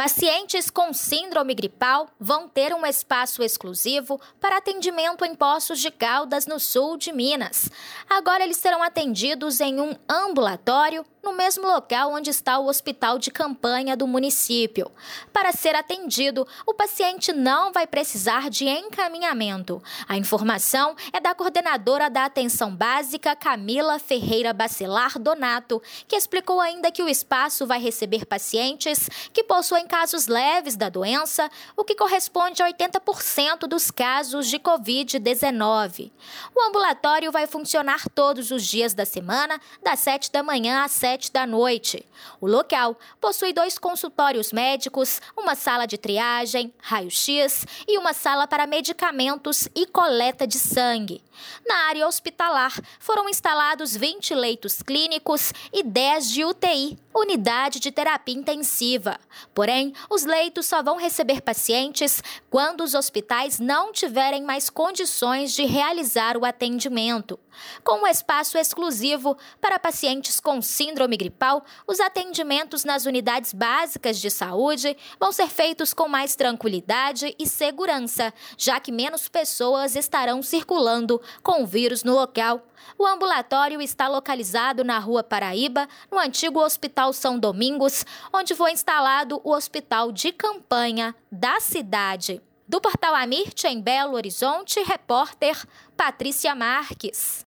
Pacientes com síndrome gripal vão ter um espaço exclusivo para atendimento em Poços de Caldas, no sul de Minas. Agora eles serão atendidos em um ambulatório no mesmo local onde está o hospital de campanha do município. Para ser atendido, o paciente não vai precisar de encaminhamento. A informação é da coordenadora da Atenção Básica, Camila Ferreira Bacelar Donato, que explicou ainda que o espaço vai receber pacientes que possuem casos leves da doença, o que corresponde a 80% dos casos de Covid-19. O ambulatório vai funcionar todos os dias da semana, das 7 da manhã às 7 da noite. O local possui 2 consultórios médicos, uma sala de triagem, raio-x e uma sala para medicamentos e coleta de sangue. Na área hospitalar, foram instalados 20 leitos clínicos e 10 de UTI, unidade de terapia intensiva. Porém, os leitos só vão receber pacientes quando os hospitais não tiverem mais condições de realizar o atendimento. Com um espaço exclusivo para pacientes com síndrome gripal, os atendimentos nas unidades básicas de saúde vão ser feitos com mais tranquilidade e segurança, já que menos pessoas estarão circulando com o vírus no local. O ambulatório está localizado na Rua Paraíba, no antigo Hospital São Domingos, onde foi instalado o hospital de campanha da cidade. Do Portal Amirte, em Belo Horizonte, repórter Patrícia Marques.